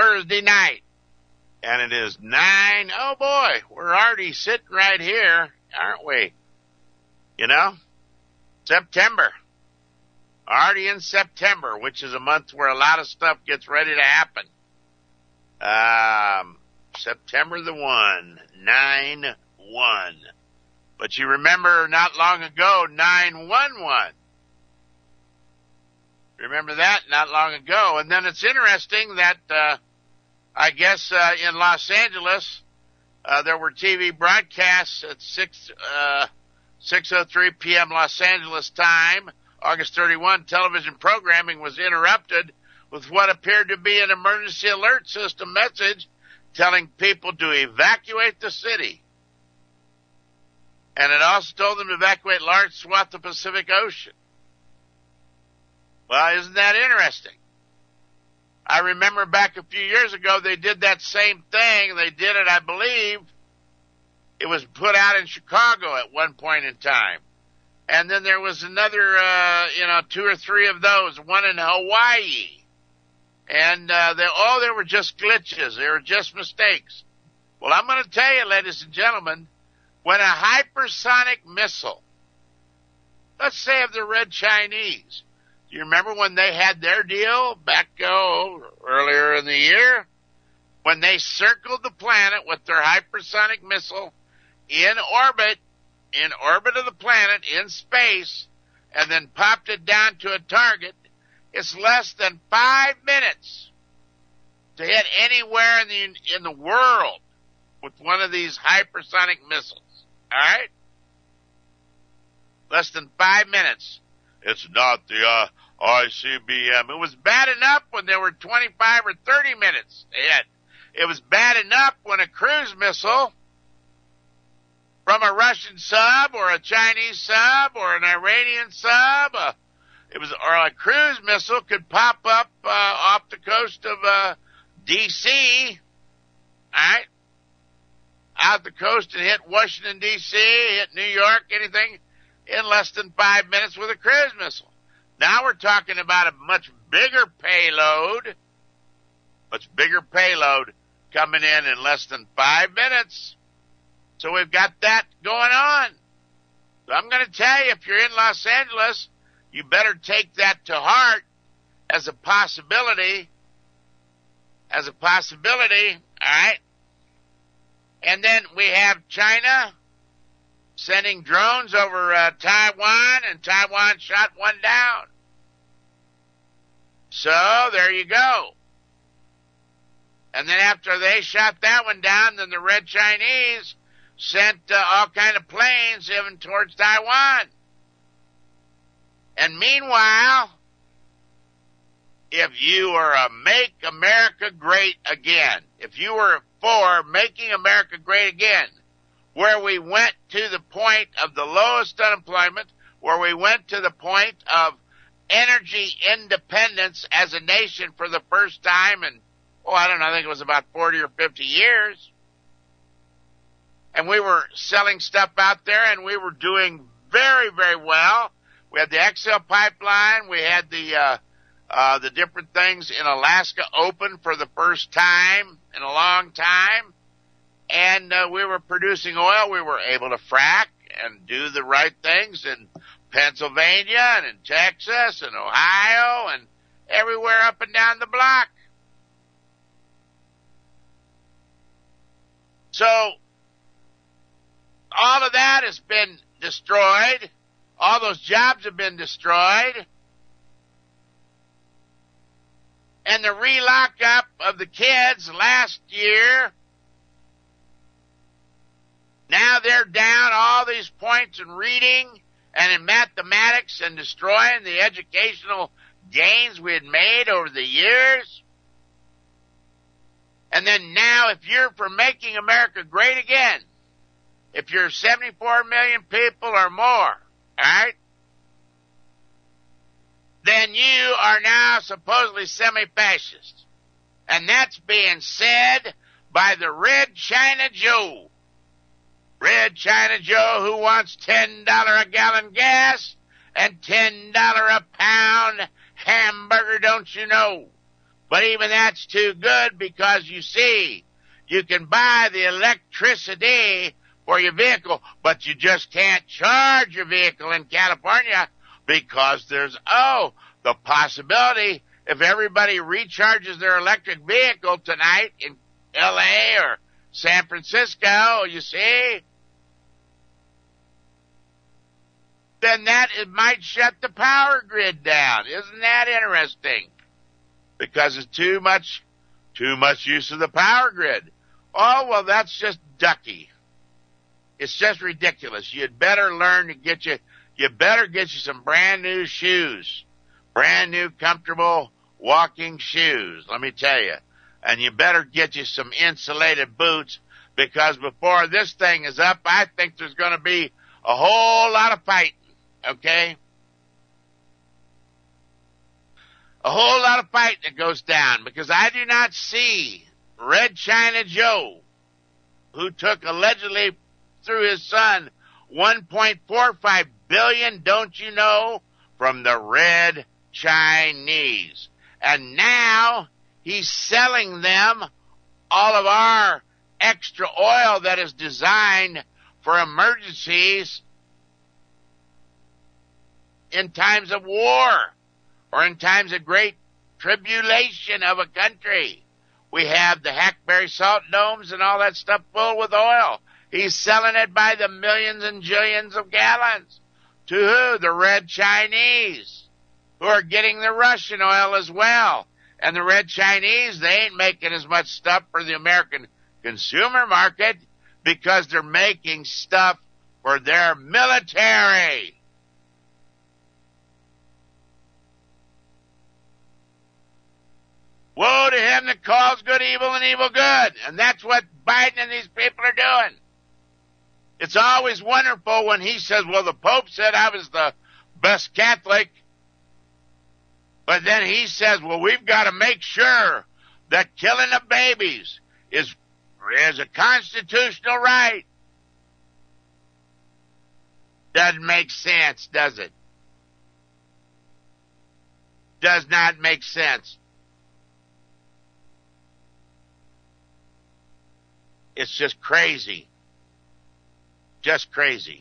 Thursday night. And it is 9. Oh, boy, we're already sitting right here, aren't we? You know, September. Already in September, which is a month where a lot of stuff gets ready to happen. September the 1, 9-1. But you remember not long ago, 9/11. Remember that not long ago. And then it's interesting that, I guess, in Los Angeles, there were TV broadcasts at 6:03 p.m. Los Angeles time. August 31, television programming was interrupted with what appeared to be an emergency alert system message telling people to evacuate the city. And it also told them to evacuate large swaths of the Pacific Ocean. Well, isn't that interesting? I remember back a few years ago, they did that same thing. They did it, I believe. It was put out in Chicago at one point in time. And then there was another, 2 or 3 of those, one in Hawaii. And they were just glitches. They were just mistakes. Well, I'm going to tell you, ladies and gentlemen, when a hypersonic missile, let's say of the Red Chinese, do you remember when they had their deal back earlier in the year? When they circled the planet with their hypersonic missile in orbit of the planet, in space, and then popped it down to a target, it's less than 5 minutes to hit anywhere in the world with one of these hypersonic missiles. All right? Less than 5 minutes. It's not the ICBM. It was bad enough when there were 25 or 30 minutes ahead. It was bad enough when a cruise missile from a Russian sub or a Chinese sub or an Iranian sub, or a cruise missile could pop up off the coast of D.C., all right, out the coast and hit Washington, D.C., hit New York, anything, in less than 5 minutes with a cruise missile. Now we're talking about a much bigger payload coming in less than 5 minutes. So we've got that going on. So I'm going to tell you, if you're in Los Angeles, you better take that to heart as a possibility, all right? And then we have China sending drones over Taiwan, and Taiwan shot one down. So there you go. And then after they shot that one down, then the Red Chinese sent all kind of planes even towards Taiwan. And meanwhile, if you are a Make America Great Again, if you were for Making America Great Again, where we went to the point of the lowest unemployment, where we went to the point of energy independence as a nation for the first time in, I think it was about 40 or 50 years. And we were selling stuff out there, and we were doing very, very well. We had the XL pipeline. We had the different things in Alaska open for the first time in a long time. And we were producing oil. We were able to frack and do the right things in Pennsylvania and in Texas and Ohio and everywhere up and down the block. So all of that has been destroyed. All those jobs have been destroyed. And the relock-up of the kids last year, now they're down all these points in reading and in mathematics and destroying the educational gains we had made over the years. And then now, if you're for Making America Great Again, if you're 74 million people or more, all right, then you are now supposedly semi-fascist. And that's being said by the Red China Joe. Red China Joe, who wants $10 a gallon gas and $10 a pound hamburger, don't you know? But even that's too good because you see, you can buy the electricity for your vehicle, but you just can't charge your vehicle in California because there's, the possibility if everybody recharges their electric vehicle tonight in LA or San Francisco, you see, then it might shut the power grid down. Isn't that interesting? Because it's too much use of the power grid. Oh, well, that's just ducky. It's just ridiculous. You'd better learn to you better get you some brand new shoes, brand new comfortable walking shoes, let me tell you. And you better get you some insulated boots because before this thing is up, I think there's going to be a whole lot of fighting, okay? A whole lot of fighting that goes down because I do not see Red China Joe, who took allegedly through his son $1.45 billion, don't you know, from the Red Chinese. And now he's selling them all of our extra oil that is designed for emergencies in times of war or in times of great tribulation of a country. We have the Hackberry salt domes and all that stuff full with oil. He's selling it by the millions and jillions of gallons. To who? The Red Chinese, who are getting the Russian oil as well. And the Red Chinese, they ain't making as much stuff for the American consumer market because they're making stuff for their military. Woe to him that calls good evil and evil good. And that's what Biden and these people are doing. It's always wonderful when he says, well, the Pope said I was the best Catholic. But then he says, well, we've got to make sure that killing of babies is a constitutional right. Doesn't make sense, does it? Does not make sense. It's just crazy. Just crazy.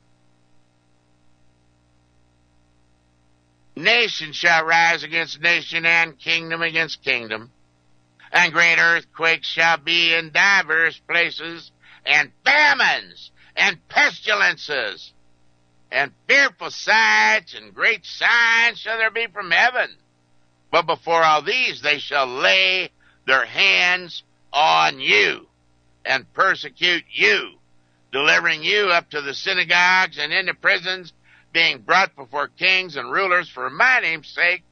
Nation shall rise against nation and kingdom against kingdom. And great earthquakes shall be in divers places, and famines and pestilences, and fearful sights and great signs shall there be from heaven. But before all these they shall lay their hands on you and persecute you, delivering you up to the synagogues and into prisons, being brought before kings and rulers for my name's sake.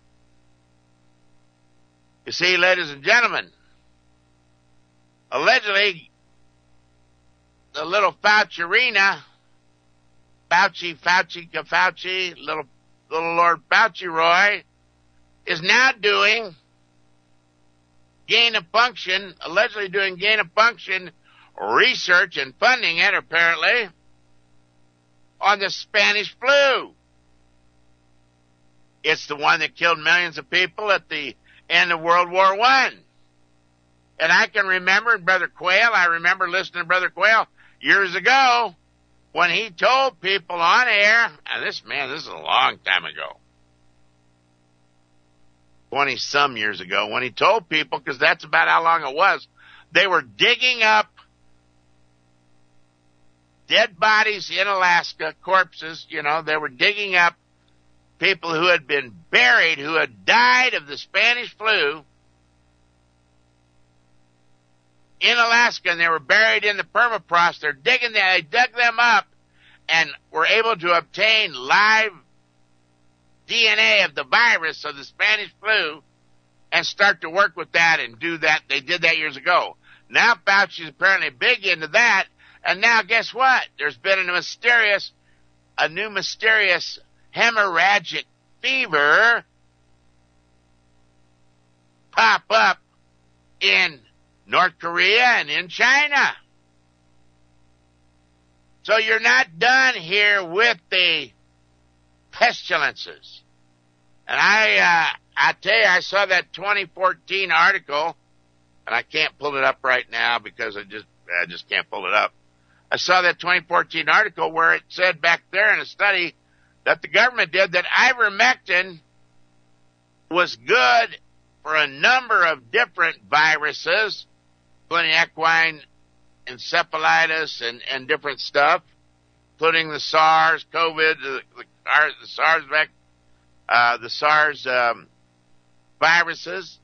You see, ladies and gentlemen, allegedly, the little Fauci-rina, little Lord Fauci-Roy, is now doing allegedly doing gain-of-function research and funding it, apparently, on the Spanish flu. It's the one that killed millions of people at the end of World War I. And I can remember Brother Quayle, I remember listening to Brother Quayle years ago when he told people on air, and this is a long time ago, 20-some years ago, when he told people, because that's about how long it was, they were digging up dead bodies in Alaska, corpses, they were digging up people who had been buried, who had died of the Spanish flu in Alaska, and they were buried in the permafrost. They dug them up and were able to obtain live DNA of the virus of the Spanish flu and start to work with that and do that. They did that years ago. Now Fauci's apparently big into that. And now guess what? There's been a new mysterious hemorrhagic fever pop up in North Korea and in China. So you're not done here with the pestilences And I tell you, I saw that 2014 article, and I can't pull it up right now because I just can't pull it up. I saw that 2014 article where it said back there in a study that the government did that ivermectin was good for a number of different viruses, including equine encephalitis and different stuff, including the SARS, COVID, the SARS viruses,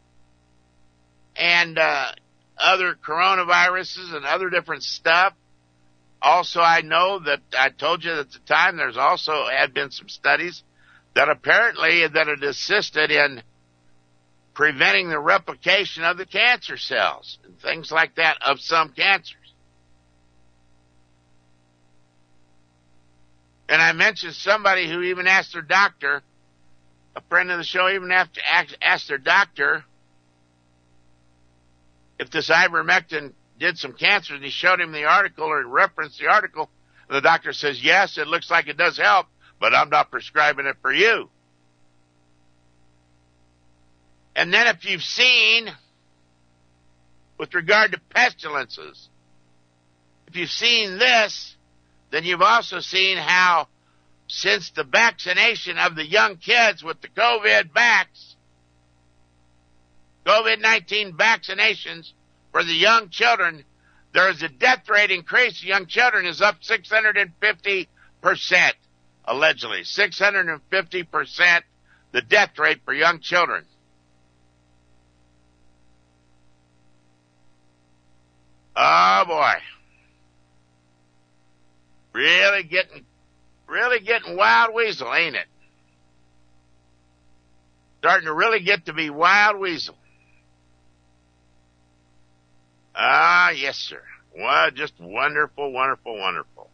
and other coronaviruses and other different stuff. Also, I know that I told you at the time there's also had been some studies that apparently that it assisted in preventing the replication of the cancer cells and things like that of some cancers. And I mentioned somebody who even asked their doctor, a friend of the show even asked their doctor if this ivermectin did some cancer, and he showed him the article or referenced the article, and the doctor says, yes, it looks like it does help, but I'm not prescribing it for you. And then if you've seen, with regard to pestilences, if you've seen this, then you've also seen how since the vaccination of the young kids with the COVID-19 vaccinations for the young children, there is a death rate increase. Young children is up 650%, allegedly. 650%, the death rate for young children. Oh, boy. Really getting wild weasel, ain't it? Starting to really get to be wild weasel. Ah, yes, sir. Well, just wonderful, wonderful, wonderful.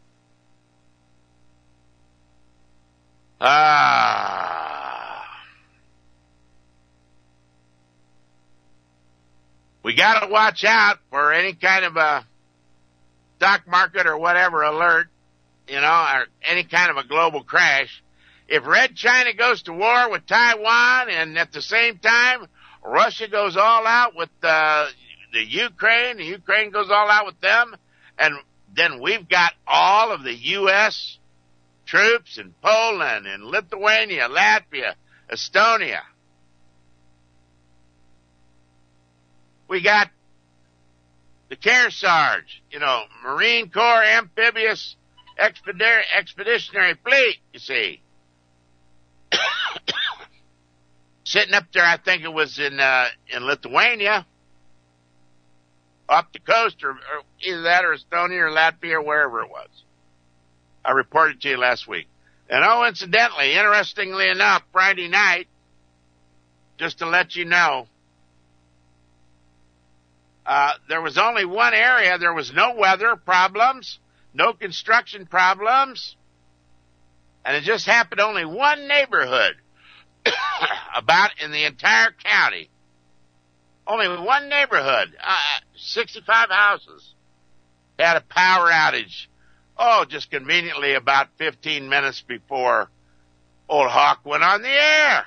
We got to watch out for any kind of a stock market or whatever alert, or any kind of a global crash. If Red China goes to war with Taiwan and at the same time Russia goes all out with the Ukraine goes all out with them, and then we've got all of the U.S. troops in Poland and Lithuania, Latvia, Estonia. We got the Kearsarge, Marine Corps Amphibious Expeditionary Fleet, you see. Sitting up there, I think it was in Lithuania, up the coast, or either that or Estonia or Latvia or wherever it was. I reported to you last week. And incidentally, interestingly enough, Friday night, just to let you know, there was only one area. There was no weather problems, no construction problems, and it just happened only one neighborhood about in the entire county. Only one neighborhood, 65 houses, had a power outage. Just conveniently about 15 minutes before Old Hawk went on the air.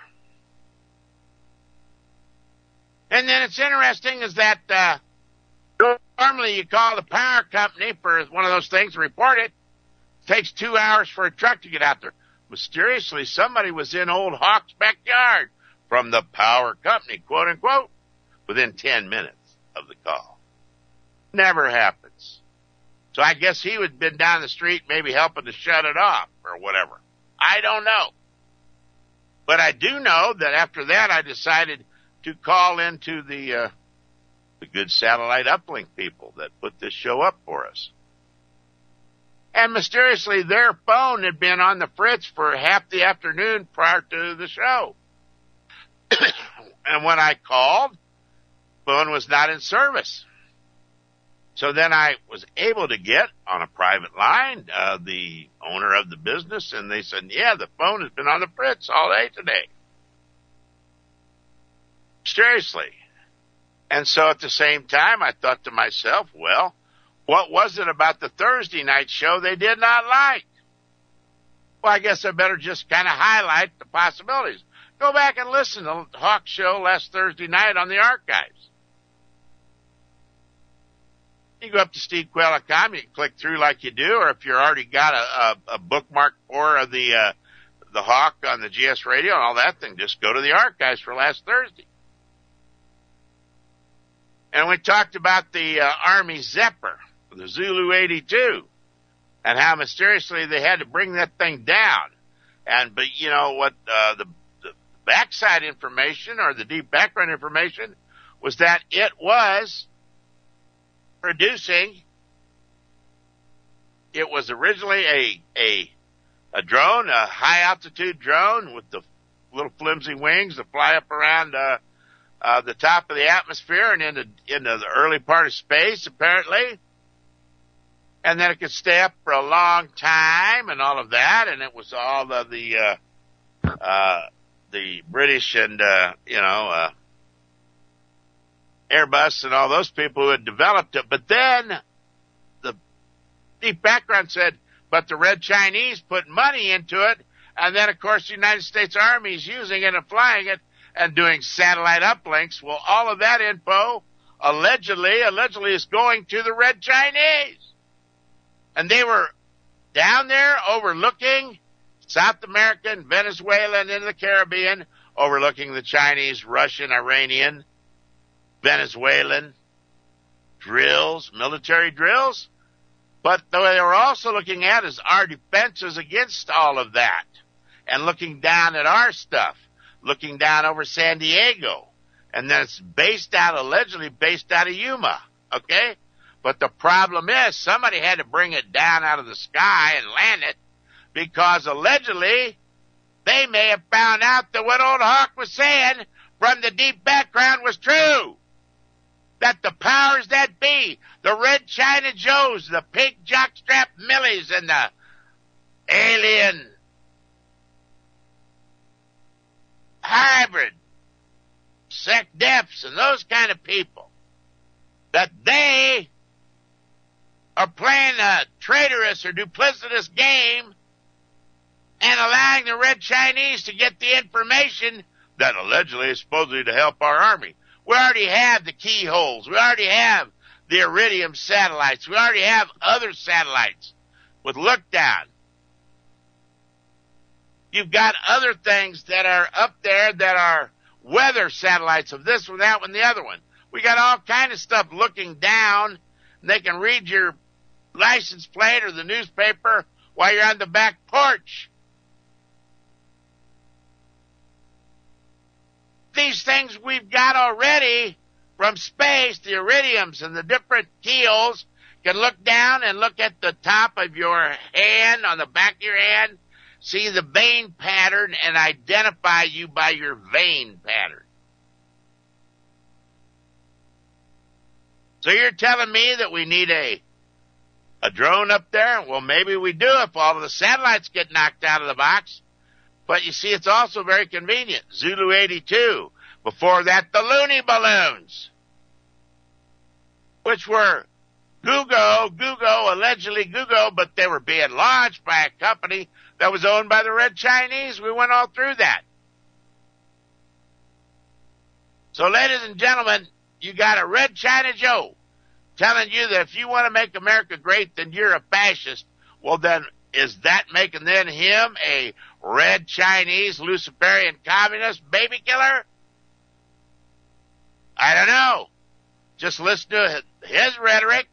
And then it's interesting is that normally you call the power company for one of those things to report it. It takes 2 hours for a truck to get out there. Mysteriously, somebody was in Old Hawk's backyard from the power company, quote unquote, within 10 minutes of the call. Never happens. So I guess he would have been down the street maybe helping to shut it off or whatever. I don't know. But I do know that after that I decided to call into the good satellite uplink people that put this show up for us. And mysteriously their phone had been on the fritz for half the afternoon prior to the show. And when I called, phone was not in service. So then I was able to get on a private line the owner of the business, and they said, yeah, the phone has been on the fritz all day today. Seriously. And so at the same time, I thought to myself, well, what was it about the Thursday night show they did not like? Well, I guess I better just kind of highlight the possibilities. Go back and listen to Hawk's show last Thursday night on the archives. You go up to SteveQuayle.com, you can click through like you do, or if you already got a bookmark for the Hawk on the GS radio and all that thing, just go to the archives for last Thursday. And we talked about the Army Zephyr, the Zulu 82, and how mysteriously they had to bring that thing down. But you know what, the backside information or the deep background information was that it was producing, it was originally a drone, a high altitude drone with the little flimsy wings that fly up around the top of the atmosphere and into the early part of space, apparently. And then it could stay up for a long time and all of that. And it was all of the British and, Airbus and all those people who had developed it. But then the deep background said, but the Red Chinese put money into it. And then, of course, the United States Army is using it and flying it and doing satellite uplinks. Well, all of that info allegedly is going to the Red Chinese. And they were down there overlooking South America and Venezuela and into the Caribbean, overlooking the Chinese, Russian, Iranian, Venezuelan drills, military drills. But what they were also looking at is our defenses against all of that and looking down at our stuff, looking down over San Diego. And then it's allegedly based out of Yuma, okay? But the problem is somebody had to bring it down out of the sky and land it because allegedly they may have found out that what old Hawk was saying from the deep background was true. That the powers that be, the Red China Joes, the pink jockstrap Millies, and the alien hybrid sec defs and those kind of people, that they are playing a traitorous or duplicitous game and allowing the Red Chinese to get the information that allegedly is supposedly to help our Army. We already have the keyholes. We already have the Iridium satellites. We already have other satellites with look down. You've got other things that are up there that are weather satellites of this one, that one, the other one. We got all kind of stuff looking down, and they can read your license plate or the newspaper while you're on the back porch. These things we've got already from space, the iridiums and the different keyholes can look down and look at the top of your hand, on the back of your hand, see the vein pattern and identify you by your vein pattern. So you're telling me that we need a drone up there? Well, maybe we do if all of the satellites get knocked out of the box. But you see, it's also very convenient. Zulu 82. Before that, the Looney Balloons, which were allegedly Google, but they were being launched by a company that was owned by the Red Chinese. We went all through that. So, ladies and gentlemen, you got a Red China Joe telling you that if you want to make America great, then you're a fascist. Well, then, is that making then him a Red Chinese Luciferian communist baby killer? I don't know. Just listen to his rhetoric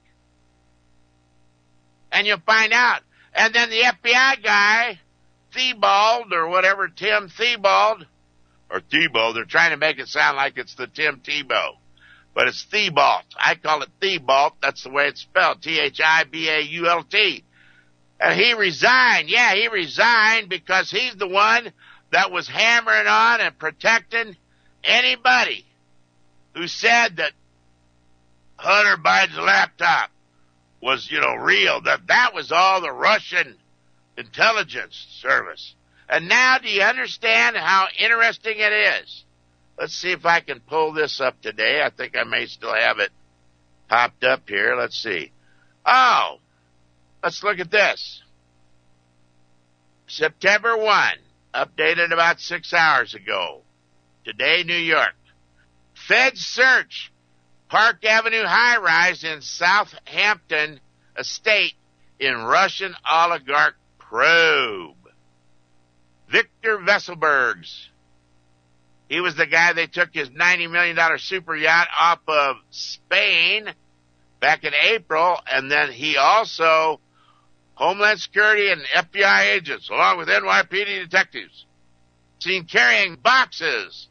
and you'll find out. And then the FBI guy, Thibault or whatever, Tim Thibault, or Thibault, they're trying to make it sound like it's the Tim Tebow, but it's Thibault. I call it Thibault. That's the way it's spelled, Thibault. And he resigned. Yeah, he resigned because he's the one that was hammering on and protecting anybody who said that Hunter Biden's laptop was, real, that was all the Russian intelligence service. And now do you understand how interesting it is? Let's see if I can pull this up today. I think I may still have it popped up here. Let's see. Oh, let's look at this. September 1, updated about 6 hours ago. Today, New York. Feds search Park Avenue high-rise in Southampton estate in Russian oligarch probe. Victor Vesselbergs. He was the guy they took his $90 million super yacht off of Spain back in April, and then he also, Homeland Security and FBI agents, along with NYPD detectives, seen carrying boxes.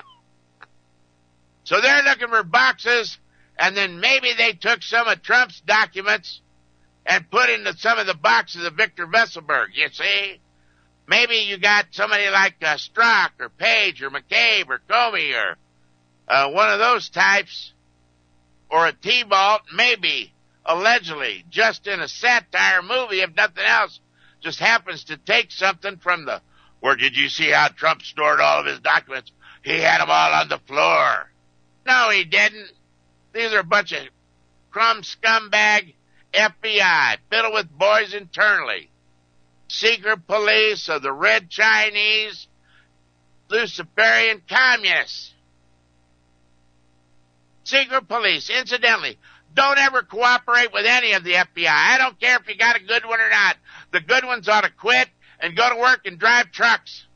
So they're looking for boxes, and then maybe they took some of Trump's documents and put into some of the boxes of Victor Vesselberg, you see? Maybe you got somebody like Strzok or Page or McCabe or Comey or one of those types, or a T-Balt, maybe, allegedly, just in a satire movie, if nothing else, just happens to take something from the, where did you see how Trump stored all of his documents? He had them all on the floor. No, he didn't. These are a bunch of crumb scumbag FBI, filled with boys internally. Secret police of the Red Chinese, Luciferian communists. Secret police, incidentally, don't ever cooperate with any of the FBI. I don't care if you got a good one or not. The good ones ought to quit and go to work and drive trucks.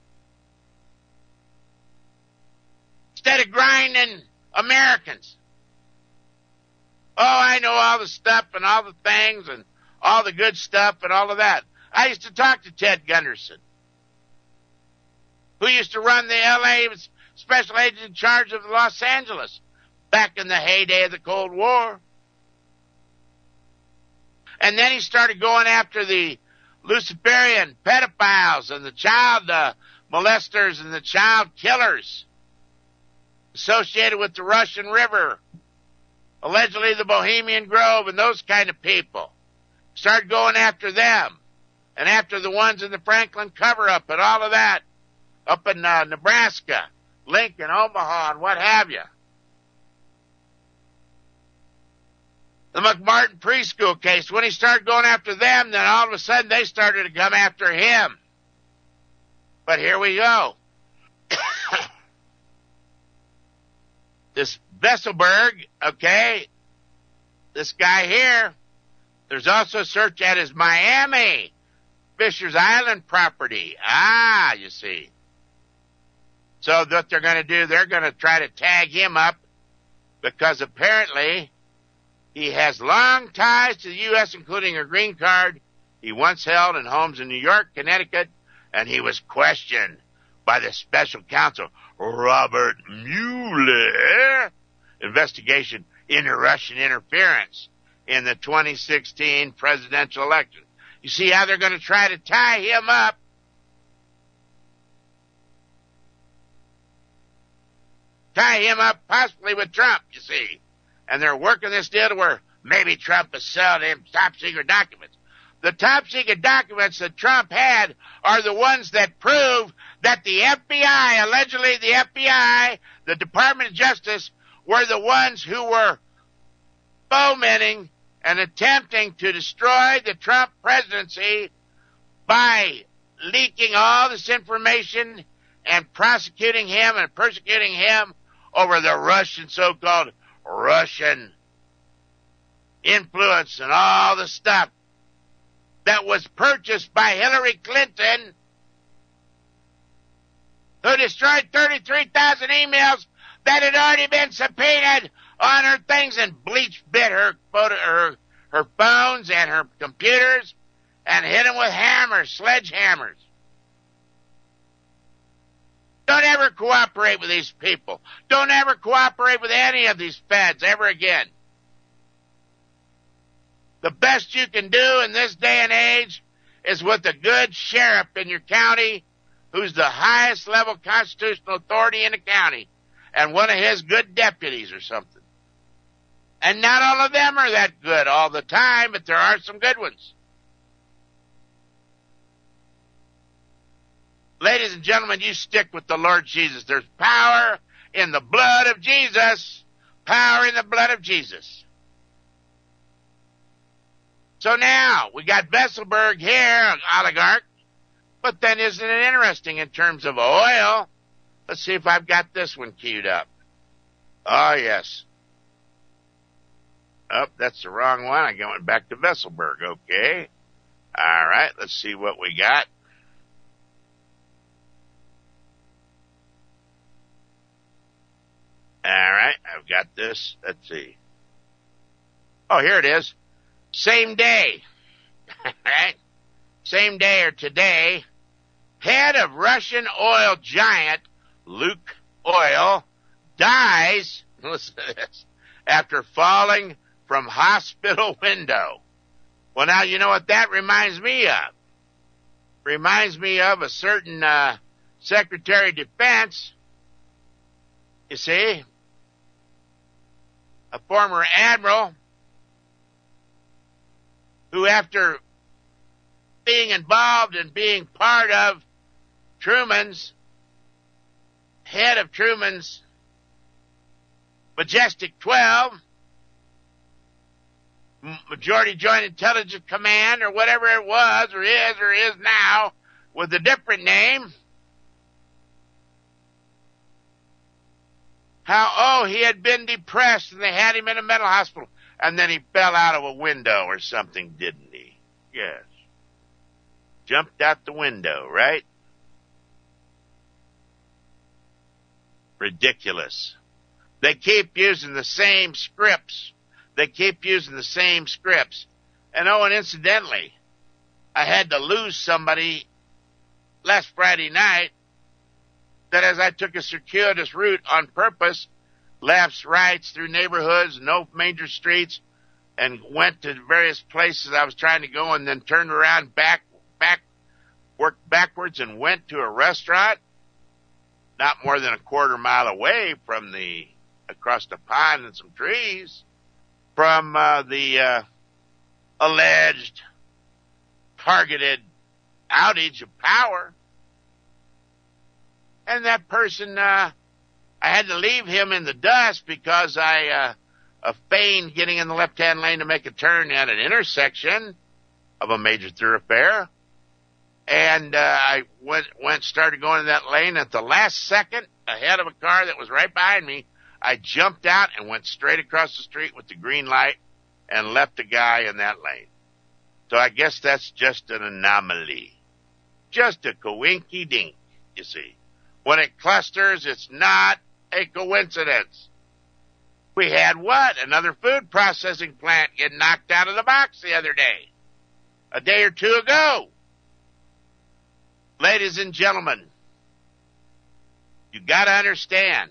Instead of grinding Americans. Oh, I know all the stuff and all the things and all the good stuff and all of that. I used to talk to Ted Gunderson, who used to run the L.A. special agent in charge of Los Angeles back in the heyday of the Cold War. And then he started going after the Luciferian pedophiles and the child molesters and the child killers associated with the Russian River, allegedly the Bohemian Grove and those kind of people. Started going after them. And after the ones in the Franklin cover-up and all of that, up in Nebraska, Lincoln, Omaha, and what have you. The McMartin preschool case, when he started going after them, then all of a sudden they started to come after him. But here we go. This Vesselberg, okay, this guy here, there's also a search at his Miami Fisher's Island property. You see. So what they're going to do, they're going to try to tag him up because apparently he has long ties to the U.S., including a green card he once held in homes in New York, Connecticut, and he was questioned by the special counsel, Robert Mueller, investigation into Russian interference in the 2016 presidential election. You see how they're going to try to tie him up? Tie him up possibly with Trump, you see. And they're working this deal to where maybe Trump is selling him top-secret documents. The top-secret documents that Trump had are the ones that prove that the FBI, allegedly the FBI, the Department of Justice, were the ones who were fomenting and attempting to destroy the Trump presidency by leaking all this information and prosecuting him and persecuting him over the Russian, so-called Russian influence and all the stuff that was purchased by Hillary Clinton, who destroyed 33,000 emails that had already been subpoenaed on her things and bleach bit her phones and her computers and hit them with hammers, sledgehammers. Don't ever cooperate with these people. Don't ever cooperate with any of these feds ever again. The best you can do in this day and age is with a good sheriff in your county who's the highest level constitutional authority in the county and one of his good deputies or something. And not all of them are that good all the time, but there are some good ones. Ladies and gentlemen, you stick with the Lord Jesus. There's power in the blood of Jesus. Power in the blood of Jesus. So now, we got Vesselberg here, an oligarch, But then isn't it interesting in terms of oil? Let's see if I've got this one queued up. Oh, yes. Oh, that's the wrong one. I'm going back to Vesselberg. Okay. All right. Let's see what we got. All right. I've got this. Let's see. Oh, here it is. Same day. Right? Same day or today. Head of Russian oil giant Luke Oil dies, listen to this, after falling from hospital window. Well, now you know what that reminds me of. Reminds me of a certain Secretary of Defense, you see, a former admiral who, after being involved and being part of head of Truman's Majestic 12, Majority Joint Intelligence Command, or whatever it was, or is now, with a different name. How, he had been depressed and they had him in a mental hospital. And then he fell out of a window or something, didn't he? Yes. Jumped out the window, right? Ridiculous. They keep using the same scripts. And and incidentally, I had to lose somebody last Friday night that, as I took a circuitous route on purpose, lefts, rights, through neighborhoods, no major streets, and went to various places I was trying to go, and then turned around, worked backwards and went to a restaurant not more than a quarter mile away from across the pond and some trees from the alleged targeted outage of power. And that person, I had to leave him in the dust because I feigned getting in the left-hand lane to make a turn at an intersection of a major thoroughfare. And I started going in that lane. At the last second, ahead of a car that was right behind me, I jumped out and went straight across the street with the green light and left a guy in that lane. So I guess that's just an anomaly. Just a coinky-dink, you see. When it clusters, it's not a coincidence. We had what? Another food processing plant get knocked out of the box the other day. A day or two ago. Ladies and gentlemen, you got to understand.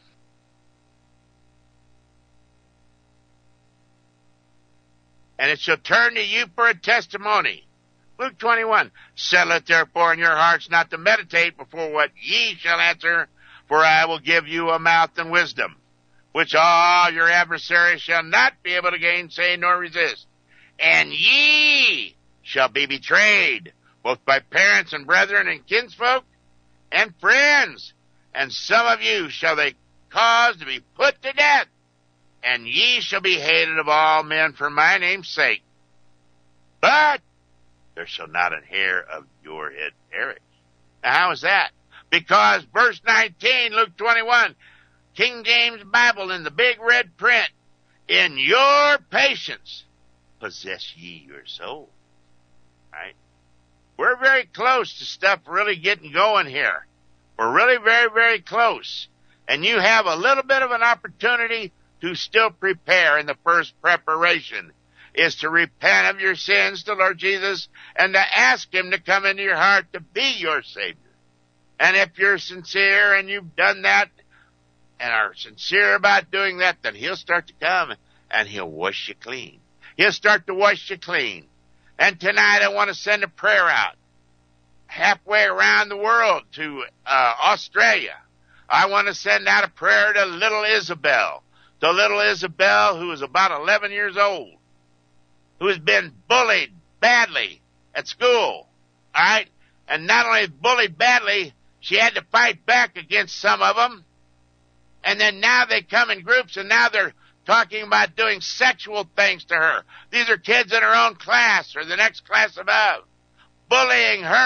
And it shall turn to you for a testimony. Luke 21, settle it therefore in your hearts not to meditate before what ye shall answer, for I will give you a mouth and wisdom, which all your adversaries shall not be able to gainsay nor resist. And ye shall be betrayed, both by parents and brethren and kinsfolk and friends. And some of you shall they cause to be put to death, and ye shall be hated of all men for my name's sake. But there shall not an hair of your head perish. Now, how is that? Because verse 19, Luke 21, King James Bible in the big red print, in your patience possess ye your soul. Right? We're very close to stuff really getting going here. We're really very, very close. And you have a little bit of an opportunity to still prepare. In the first preparation is to repent of your sins to Lord Jesus and to ask Him to come into your heart to be your Savior. And if you're sincere and you've done that and are sincere about doing that, then He'll start to come and He'll wash you clean. He'll start to wash you clean. And tonight I want to send a prayer out halfway around the world to Australia. I want to send out a prayer to little Isabel. To little Isabel, who is about 11 years old, who has been bullied badly at school. All right? And not only bullied badly, she had to fight back against some of them. And then now they come in groups and now they're talking about doing sexual things to her. These are kids in her own class or the next class above, bullying her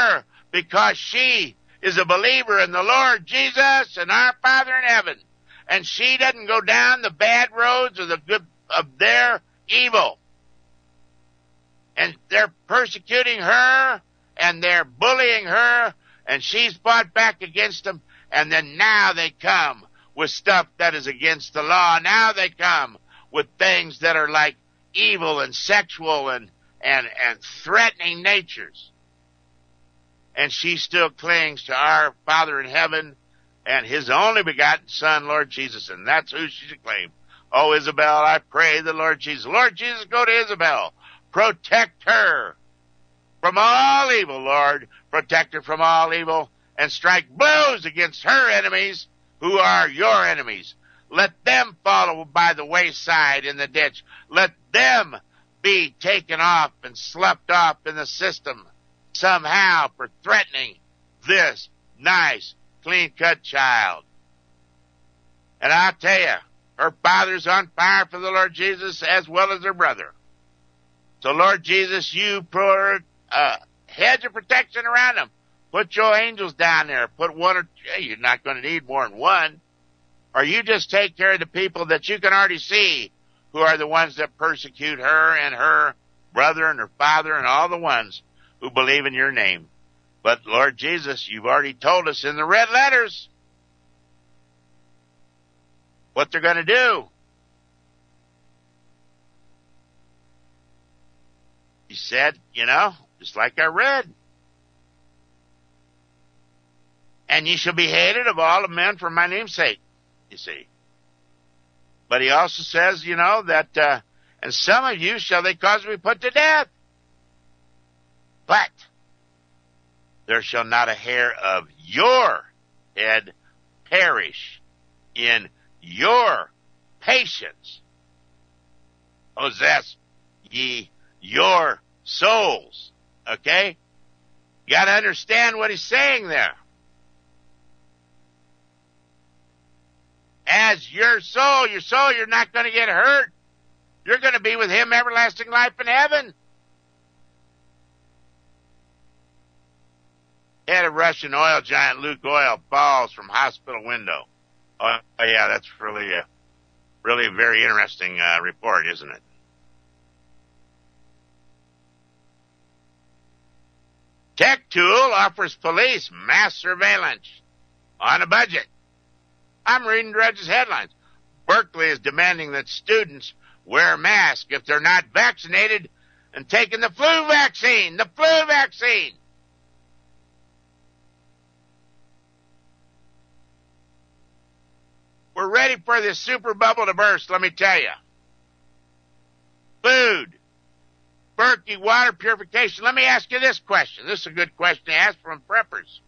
because she is a believer in the Lord Jesus and our Father in heaven. And she doesn't go down the bad roads of the good of their evil. And they're persecuting her and they're bullying her, and she's fought back against them. And then now they come with stuff that is against the law. Now they come with things that are like evil and sexual and threatening natures. And she still clings to our Father in heaven and his only begotten Son, Lord Jesus. And that's who she should claim. Oh, Isabel, I pray the Lord Jesus. Lord Jesus, go to Isabel. Protect her from all evil, Lord. Protect her from all evil and strike blows against her enemies who are your enemies. Let them fall by the wayside in the ditch. Let them be taken off and slept off in the system somehow for threatening this nice, clean-cut child. And I'll tell you, her father's on fire for the Lord Jesus as well as her brother. So, Lord Jesus, you put a hedge of protection around them. Put your angels down there. Put one or two. You're not going to need more than one. Or you just take care of the people that you can already see who are the ones that persecute her and her brother and her father and all the ones who believe in your name. But, Lord Jesus, you've already told us in the red letters what they're going to do. He said, just like I read. And ye shall be hated of all of men for my name's sake, you see. But he also says, that, and some of you shall they cause to be put to death. But there shall not a hair of your head perish in your patience. Possess ye your souls. Okay? You got to understand what he's saying there. As your soul, you're not going to get hurt. You're going to be with him everlasting life in heaven. Head of Russian oil giant Lukoil falls from hospital window. Oh yeah, that's really a very interesting report, isn't it? Tech Tool offers police mass surveillance on a budget. I'm reading Drudge's headlines. Berkeley is demanding that students wear masks if they're not vaccinated and taking the flu vaccine. The flu vaccine! We're ready for this super bubble to burst, let me tell you. Food. Berkey water purification. Let me ask you this question. This is a good question to ask from preppers.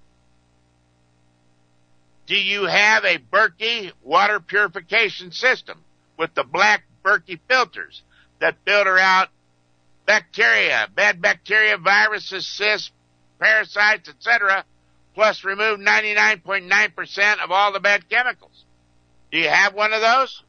Do you have a Berkey water purification system with the black Berkey filters that filter out bacteria, bad bacteria, viruses, cysts, parasites, etc., plus remove 99.9% of all the bad chemicals? Do you have one of those?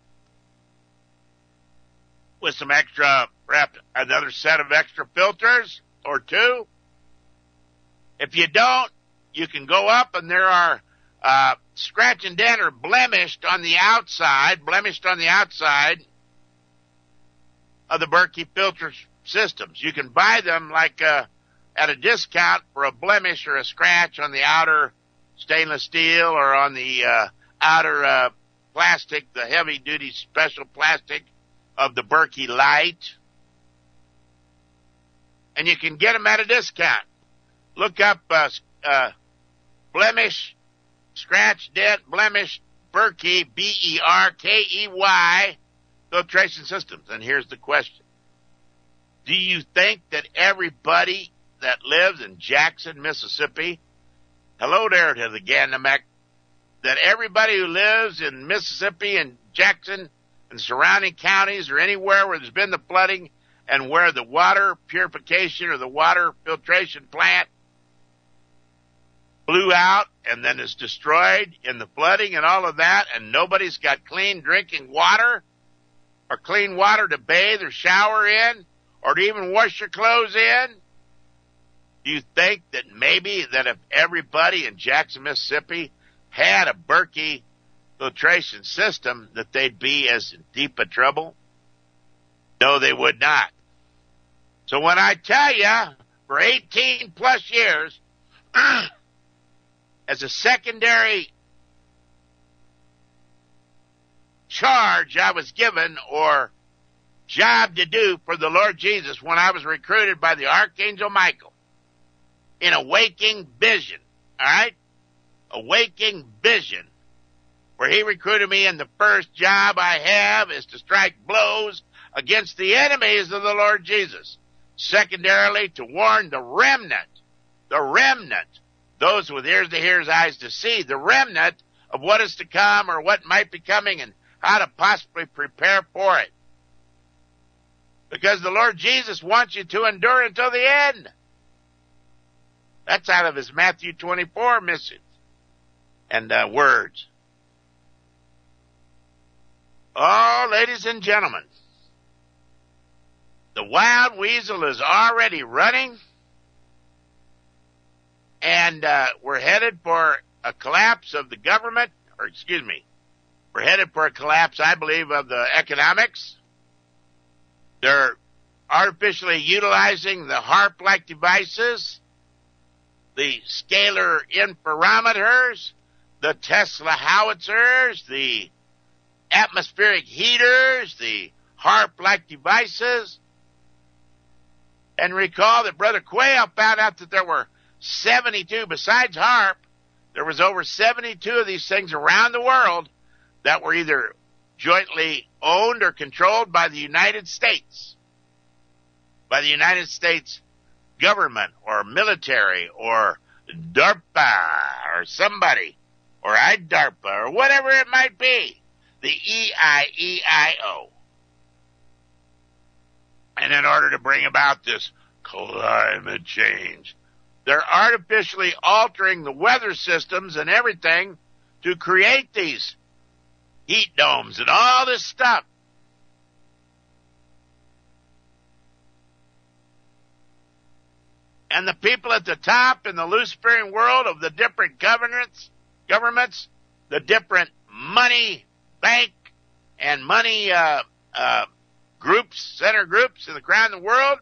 With some extra, perhaps another set of extra filters or two? If you don't, you can go up and there are scratch and dent or blemished on the outside of the Berkey filter systems. You can buy them like at a discount for a blemish or a scratch on the outer stainless steel or on the outer plastic, the heavy-duty special plastic of the Berkey Light. And you can get them at a discount. Look up blemish, scratch, dent, blemish, Berkey, Berkey, filtration systems. And here's the question. Do you think that everybody that lives in Jackson, Mississippi, hello there to the Gandamek, that everybody who lives in Mississippi and Jackson and surrounding counties or anywhere where there's been the flooding and where the water purification or the water filtration plant blew out and then is destroyed in the flooding and all of that, and nobody's got clean drinking water or clean water to bathe or shower in or to even wash your clothes in? Do you think that maybe that if everybody in Jackson, Mississippi had a Berkey filtration system that they'd be as deep a trouble? No, they would not. So when I tell you, for 18 plus years, as a secondary charge I was given or job to do for the Lord Jesus when I was recruited by the Archangel Michael in a waking vision, all right? A waking vision where he recruited me, and the first job I have is to strike blows against the enemies of the Lord Jesus. Secondarily, to warn the remnant, those with ears to hear, eyes to see, the remnant of what is to come or what might be coming and how to possibly prepare for it. Because the Lord Jesus wants you to endure until the end. That's out of his Matthew 24 message and words. Oh, ladies and gentlemen, the wild weasel is already running, and we're headed for a collapse of the government, we're headed for a collapse, I believe, of the economics. They're artificially utilizing the HAARP-like devices, the scalar interferometers, the Tesla howitzers, the atmospheric heaters, the HAARP-like devices. And recall that Brother Quayle found out that there were 72, besides HAARP, there was over 72 of these things around the world that were either jointly owned or controlled by the United States government or military or DARPA or somebody or IDARPA or whatever it might be, the EIEIO. And in order to bring about this climate change, they're artificially altering the weather systems and everything to create these heat domes and all this stuff. And the people at the top in the Luciferian world of the different governments, the different money bank and money groups, center groups around the world.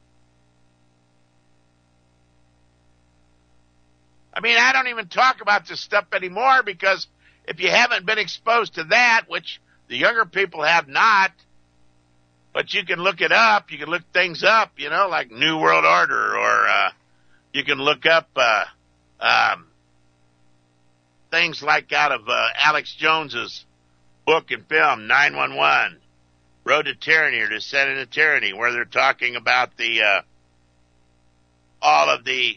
I mean, I don't even talk about this stuff anymore because if you haven't been exposed to that, which the younger people have not, but you can look it up, you can look things up, like New World Order, or you can look up things like out of Alex Jones's book and film, 911, Road to Tyranny or Descending to Tyranny, where they're talking about the all of the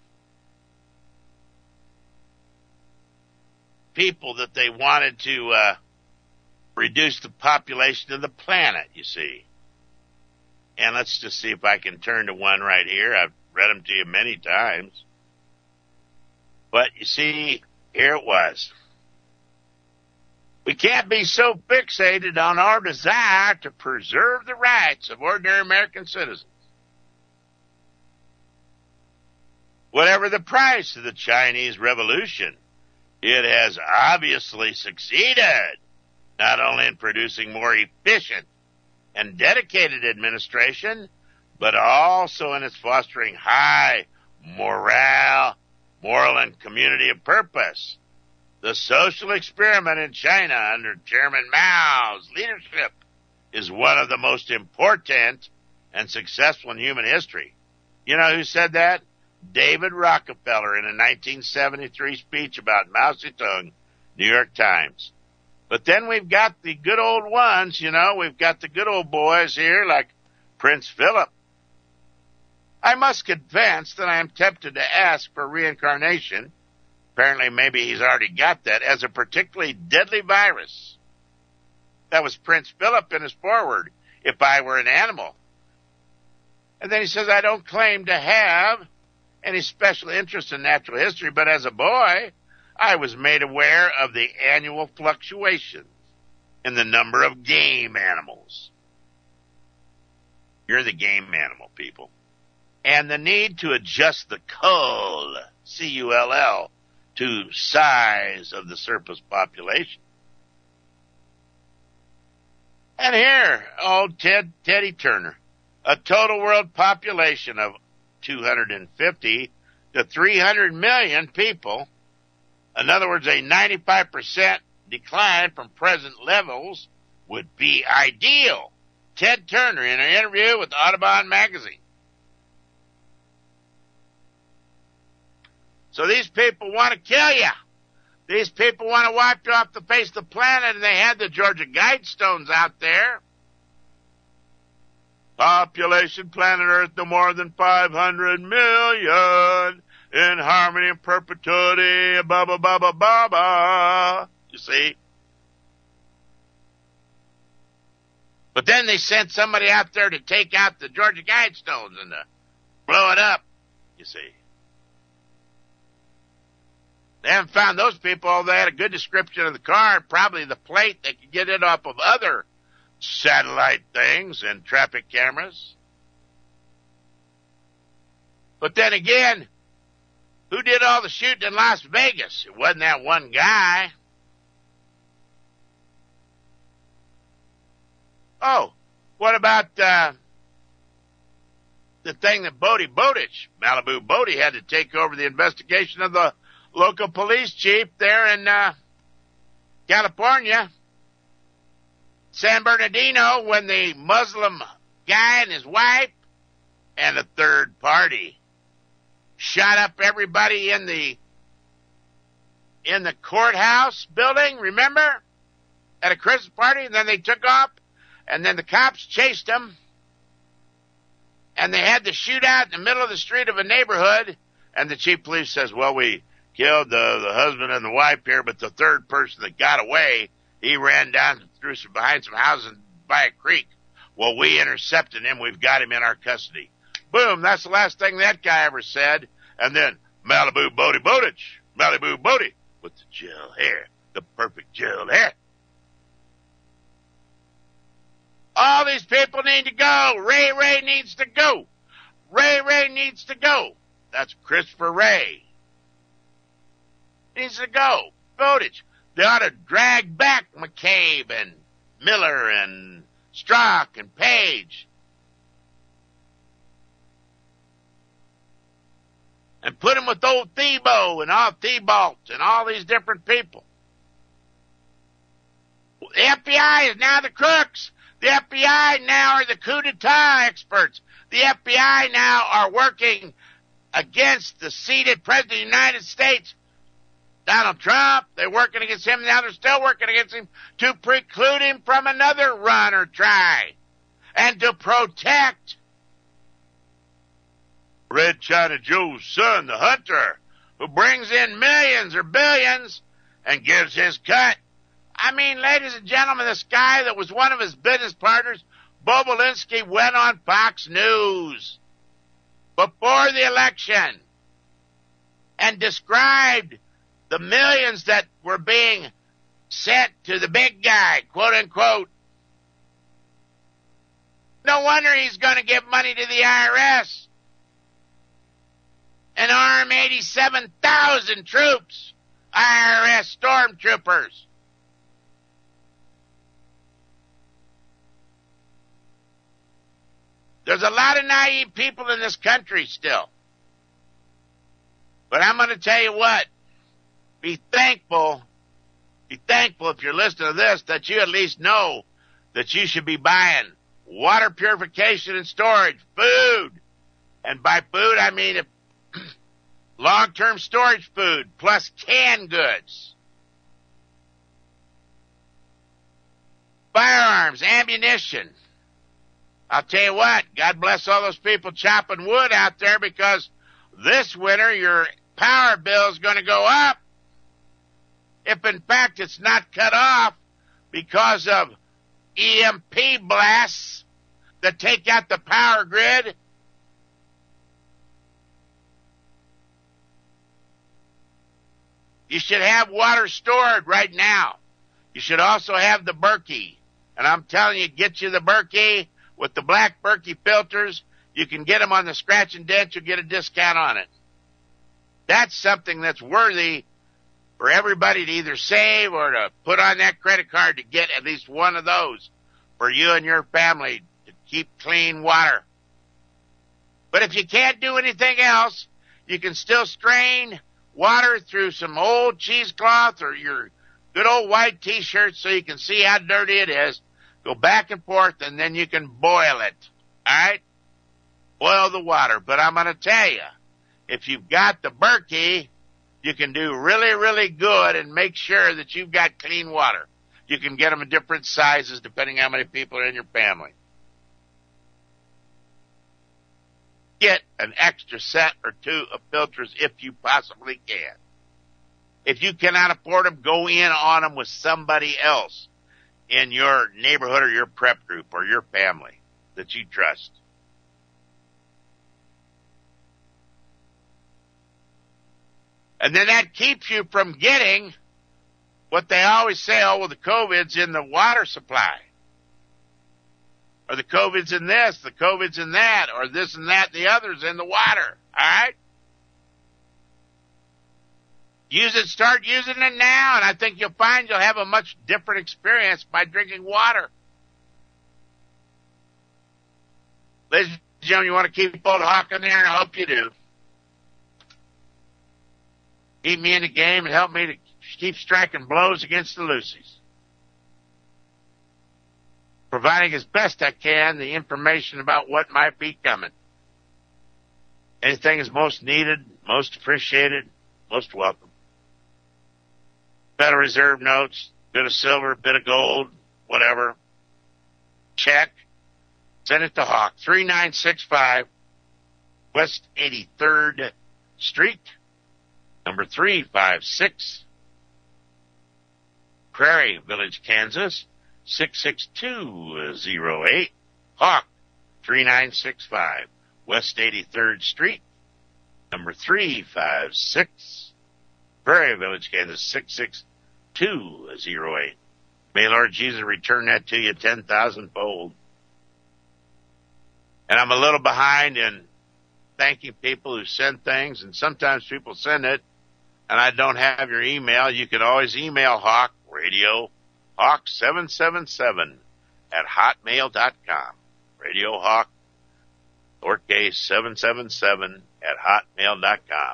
people that they wanted to reduce the population of the planet, you see. And let's just see if I can turn to one right here. I've read them to you many times. But you see, here it was. We can't be so fixated on our desire to preserve the rights of ordinary American citizens. Whatever the price of the Chinese Revolution, it has obviously succeeded, not only in producing more efficient and dedicated administration, but also in its fostering high moral and community of purpose. The social experiment in China under Chairman Mao's leadership is one of the most important and successful in human history. You know who said that? David Rockefeller in a 1973 speech about Mao Zedong, New York Times. But then we've got the good old ones, we've got the good old boys here like Prince Philip. I must confess that I am tempted to ask for reincarnation. Apparently maybe he's already got that as a particularly deadly virus. That was Prince Philip in his foreword, if I were an animal. And then he says, I don't claim to have any special interest in natural history, but as a boy, I was made aware of the annual fluctuations in the number of game animals. You're the game animal, people. and the need to adjust the cull, C-U-L-L, to size of the surplus population. And here, old Teddy Turner, a total world population of 250 to 300 million people, in other words, a 95% decline from present levels, would be ideal. Ted Turner in an interview with Audubon magazine. So these people want to kill you. These people want to wipe you off the face of the planet, and they had the Georgia Guidestones out there. Population planet Earth no more than 500 million, in harmony and perpetuity, ba ba ba ba ba ba. You see? But then they sent somebody out there to take out the Georgia Guidestones and to blow it up, you see. They haven't found those people, although they had a good description of the car, probably the plate. They could get it off of other satellite things and traffic cameras. But then again, who did all the shooting in Las Vegas? It wasn't that one guy. Oh, what about the thing that Bodie Bowditch, Malibu Bodie, had to take over the investigation of the local police chief there in California, San Bernardino, when the Muslim guy and his wife and a third party shot up everybody in the courthouse building, remember? At a Christmas party, and then they took off, and then the cops chased them, and they had the shootout in the middle of the street of a neighborhood, and the chief of police says, well, we killed the husband and the wife here, but the third person that got away, he ran down through behind some houses by a creek. Well, we intercepted him. We've got him in our custody. Boom, that's the last thing that guy ever said. And then Malibu Bodie Bowditch, Malibu Bodie with the gel hair, the perfect gel hair. All these people need to go. Ray needs to go. Ray needs to go. That's Christopher Wray. Needs to go. Bowditch. They ought to drag back McCabe and Miller and Strzok and Page. And put him with old Thibault and all Thibault and all these different people. The FBI is now the crooks. The FBI now are the coup d'etat experts. The FBI now are working against the seated president of the United States, Donald Trump. They're working against him. Now they're still working against him to preclude him from another run or try and to protect Red China Joe's son, the hunter, who brings in millions or billions and gives his cut. I mean, ladies and gentlemen, this guy that was one of his business partners, Bobulinski, went on Fox News before the election and described the millions that were being sent to the big guy, quote unquote. No wonder he's going to give money to the IRS and arm 87,000 troops, IRS stormtroopers. There's a lot of naive people in this country still. But I'm going to tell you what. Be thankful if you're listening to this, that you at least know that you should be buying water purification and storage, food. And by food, I mean long-term storage food plus canned goods. Firearms, ammunition. I'll tell you what, God bless all those people chopping wood out there, because this winter your power bill is going to go up. If in fact it's not cut off because of EMP blasts that take out the power grid. You should have water stored right now. You should also have the Berkey. And I'm telling you, get you the Berkey with the black Berkey filters. you can get them on the scratch and dent, you'll get a discount on it. That's something that's worthy for everybody to either save or to put on that credit card to get at least one of those for you and your family to keep clean water. But if you can't do anything else, you can still strain water through some old cheesecloth or your good old white T-shirt so you can see how dirty it is. Go back and forth, and then you can boil it. All right? Boil the water. But I'm going to tell you, if you've got the Berkey, you can do really, really good and make sure that you've got clean water. You can get them in different sizes depending how many people are in your family. Get an extra set or two of filters if you possibly can. If you cannot afford them, go in on them with somebody else in your neighborhood or your prep group or your family that you trust. And then that keeps you from getting what they always say, oh, well, the COVID's in the water supply. Or the COVID's in this, the COVID's in that, or this and that, the other's in the water. All right? Use it, start using it now, and I think you'll find you'll have a much different experience by drinking water. Ladies and gentlemen, you want to keep old Hawk in there, and I hope you do. Keep me in the game and help me to keep striking blows against the Lucy's. Providing as best I can the information about what might be coming. Anything is most needed, most appreciated, most welcome. Federal Reserve notes, bit of silver, bit of gold, whatever. Check. Send it to Hawk, 3965 West 83rd Street, number 356, Prairie Village, Kansas, 66208. Hawk, 3965 West 83rd Street, number 356, Prairie Village, Kansas, 66208. May Lord Jesus return that to you 10,000-fold. And I'm a little behind in thanking people who send things, and sometimes people send it, and I don't have your email. You can always email Hawk, Radio Hawk 777 at hotmail.com. Radio Hawk, lowercase 777 at hotmail.com.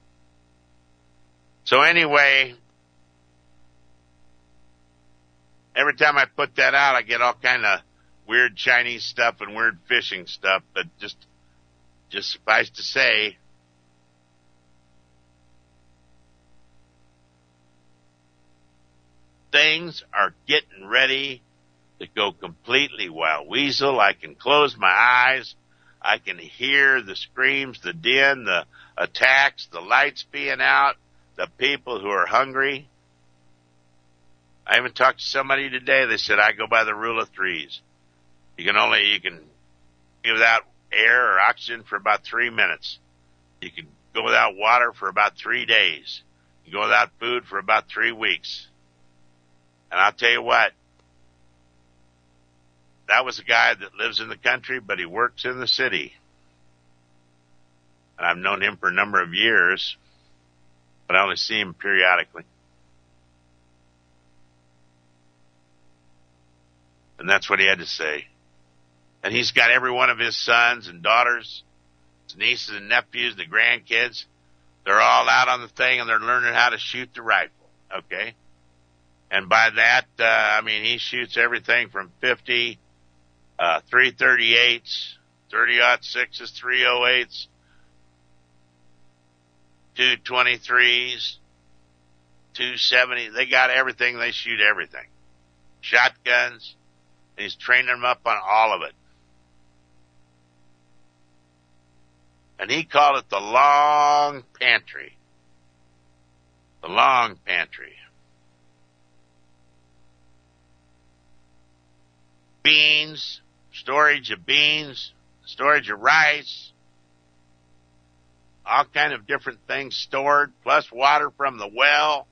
So anyway, every time I put that out, I get all kind of weird Chinese stuff and weird fishing stuff, but just suffice to say, things are getting ready to go completely wild weasel. I can close my eyes. I can hear the screams, the din, the attacks, the lights being out, the people who are hungry. I even talked to somebody today. They said, I go by the rule of threes. You can be without air or oxygen for about 3 minutes. You can go without water for about 3 days. You can go without food for about 3 weeks. And I'll tell you what, that was a guy that lives in the country, but he works in the city. And I've known him for a number of years, but I only see him periodically. And that's what he had to say. And he's got every one of his sons and daughters, his nieces and nephews, the grandkids. They're all out on the thing, and they're learning how to shoot the rifle, okay? And by that, he shoots everything from 50, 338s, 30-06s, 308s, 223s, 270. They got everything. They shoot everything. Shotguns. And he's training them up on all of it. And he called it the long pantry. The long pantry. Beans, storage of beans, storage of rice, all kind of different things stored, plus water from the well.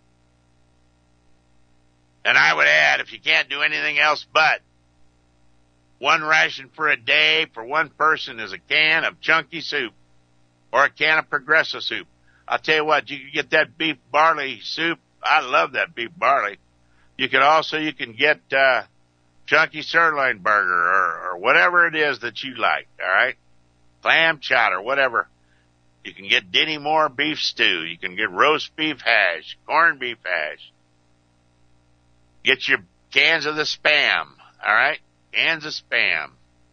And I would add, if you can't do anything else but one ration for a day for one person is a can of Chunky soup or a can of Progresso soup. I'll tell you what, you can get that beef barley soup. I love that beef barley. You can get Chunky sirloin burger or whatever it is that you like, all right? Clam chowder, whatever. You can get Denny Moore beef stew. You can get roast beef hash, corned beef hash. Get your cans of the Spam, all right? Cans of Spam.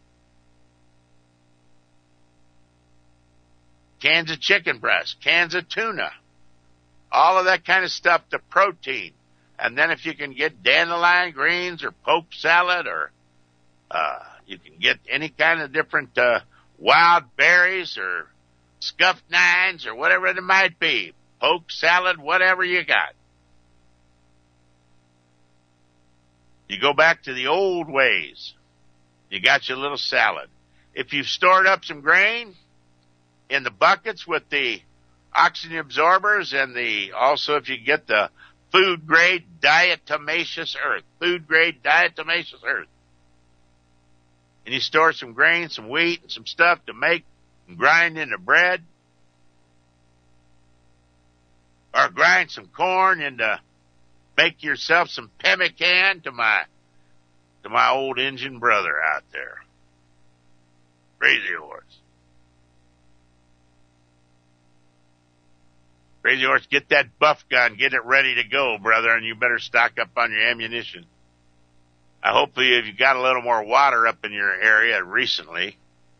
Cans of chicken breast, cans of tuna. All of that kind of stuff, the protein. And then if you can get dandelion greens or poke salad or you can get any kind of different wild berries or scuffed nines or whatever it might be. Poke salad, whatever you got. You go back to the old ways. You got your little salad. If you've stored up some grain in the buckets with the oxygen absorbers and also if you get the food grade diatomaceous earth, and you store some grain, some wheat, and some stuff to make and grind into bread, or grind some corn into make yourself some pemmican to my old Indian brother out there. Crazy Horse. Crazy Horse, get that buff gun, get it ready to go, brother, and you better stock up on your ammunition. Hopefully you've got a little more water up in your area recently.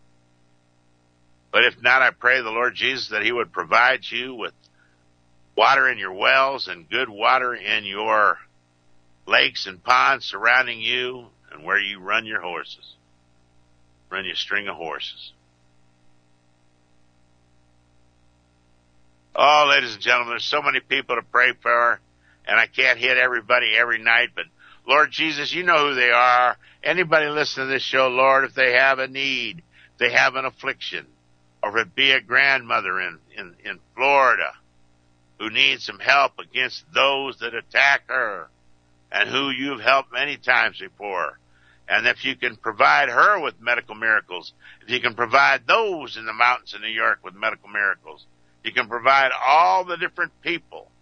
But if not, I pray the Lord Jesus that he would provide you with water in your wells and good water in your lakes and ponds surrounding you and where you run your horses. Run your string of horses. Oh, ladies and gentlemen, there's so many people to pray for, and I can't hit everybody every night, but Lord Jesus, you know who they are. Anybody listening to this show, Lord, if they have a need, if they have an affliction, or if it be a grandmother in Florida who needs some help against those that attack her and who you've helped many times before. And if you can provide her with medical miracles, if you can provide those in the mountains of New York with medical miracles, you can provide all the different people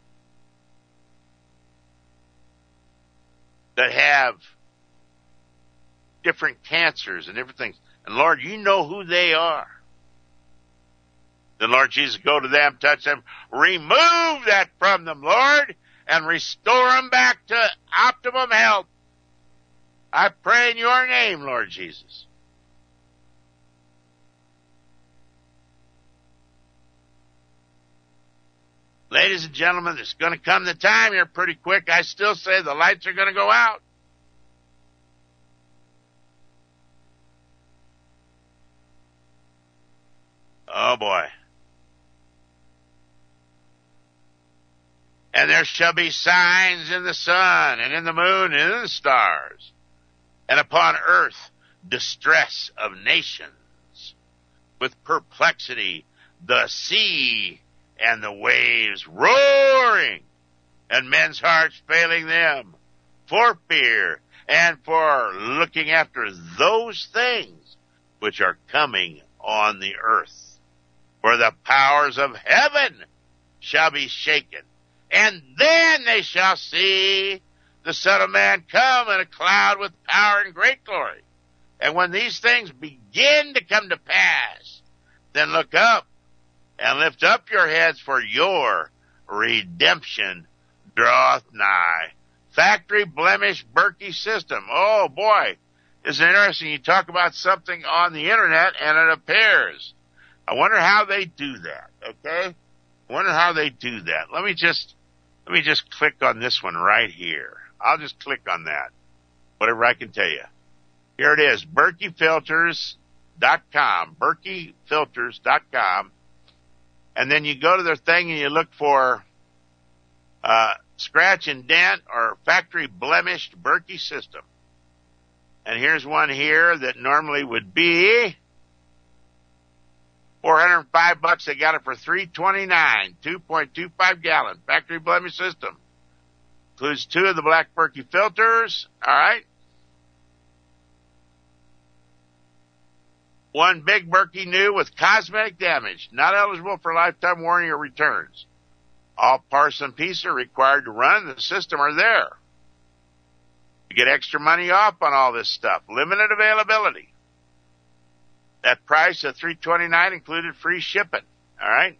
that have different cancers and different things. And Lord, you know who they are. Then Lord Jesus, go to them, touch them, remove that from them, Lord, and restore them back to optimum health. I pray in your name, Lord Jesus. Ladies and gentlemen, there's going to come the time here pretty quick. I still say the lights are going to go out. Oh, boy. And there shall be signs in the sun and in the moon and in the stars, and upon earth distress of nations, with perplexity the sea and the waves roaring, and men's hearts failing them for fear and for looking after those things which are coming on the earth. For the powers of heaven shall be shaken, and then they shall see the Son of Man come in a cloud with power and great glory. And when these things begin to come to pass, then look up and lift up your heads, for your redemption draweth nigh. Factory blemish Berkey system. Oh boy, it's interesting. You talk about something on the internet and it appears. I wonder how they do that. Okay, I wonder how they do that. Let me just click on this one right here. I'll just click on that. Whatever I can tell you. Here it is, BerkeyFilters.com. BerkeyFilters.com. And then you go to their thing and you look for scratch and dent or factory blemished Berkey system. And here's one here that normally would be $405. They got it for $329. 2.25 gallon factory blemish system. Includes 2 of the black Berkey filters. All right. One big Berkey new with cosmetic damage, not eligible for lifetime warranty or returns. All parts and pieces required to run the system are there. You get extra money off on all this stuff. Limited availability. That price of $329 included free shipping. All right?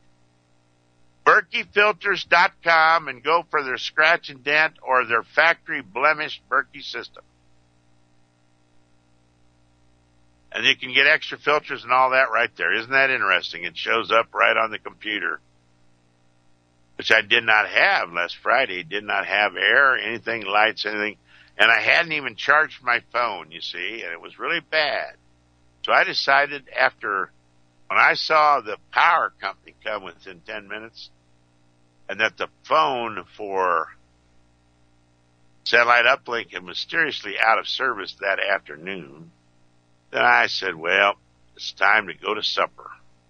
BerkeyFilters.com and go for their scratch and dent or their factory blemished Berkey system. And you can get extra filters and all that right there. Isn't that interesting? It shows up right on the computer, which I did not have last Friday. It did not have air, anything, lights, anything. And I hadn't even charged my phone, you see, and it was really bad. So I decided when I saw the power company come within 10 minutes and that the phone for satellite uplink had mysteriously out of service that afternoon, then I said, well, it's time to go to supper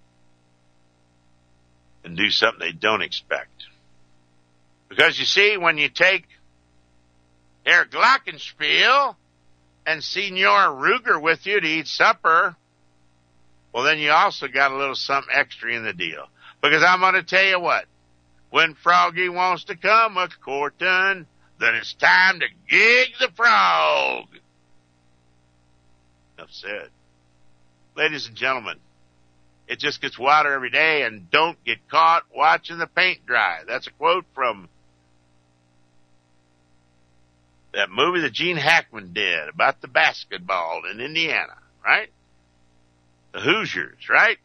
and do something they don't expect. Because you see, when you take Herr Glockenspiel and Senor Ruger with you to eat supper, well, then you also got a little something extra in the deal. Because I'm going to tell you what, when Froggy wants to come a courtin', then it's time to gig the frog. Enough said. Ladies and gentlemen, it just gets wilder every day, and don't get caught watching the paint dry. That's a quote from that movie that Gene Hackman did about the basketball in Indiana, right? The Hoosiers, right?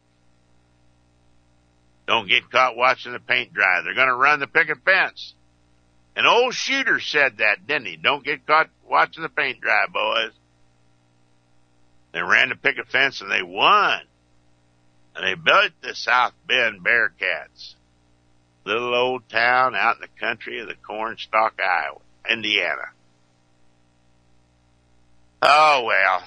Don't get caught watching the paint dry. They're going to run the picket fence. An old shooter said that, didn't he? Don't get caught watching the paint dry, boys. They ran the picket fence and they won. And they built the South Bend Bearcats. Little old town out in the country of the Cornstalk, Iowa, Indiana. Oh, well.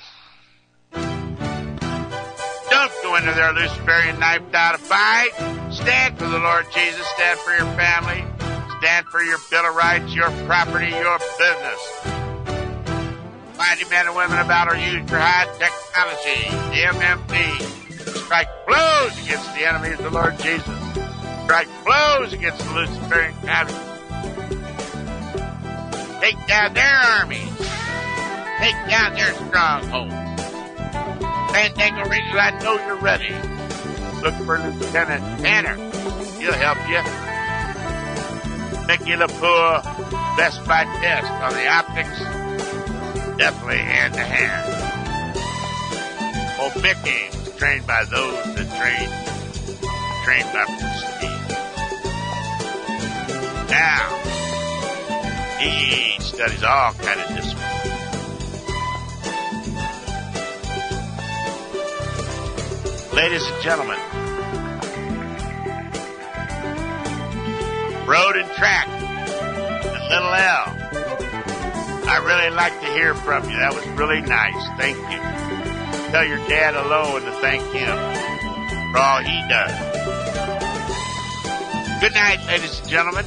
Don't go into there Luciferian knifed out a fight. Stand for the Lord Jesus. Stand for your family. Stand for your Bill of Rights, your property, your business. Mighty men and women of valor used for high technology. The MMD. Strike blows against the enemies of the Lord Jesus. Strike blows against the Luciferian communists. Take down their armies. Take down their strongholds. Fandango Radio, I know you're ready. Look for Lieutenant Tanner. He'll help you. Mickey LaPour, Best Buy Test on the optics. Definitely hand to hand. Old Mickey was trained by those that trained by Steve. Now, he studies all kind of disciplines. Ladies and gentlemen, Road and Track and Little L. I really like to hear from you. That was really nice. Thank you. Tell your dad hello and to thank him for all he does. Good night, ladies and gentlemen.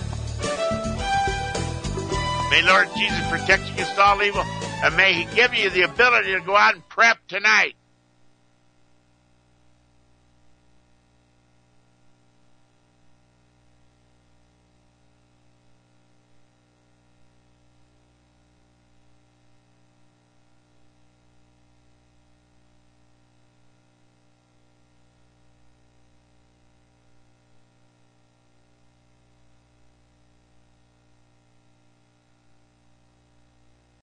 May Lord Jesus protect you against all evil, and may He give you the ability to go out and prep tonight.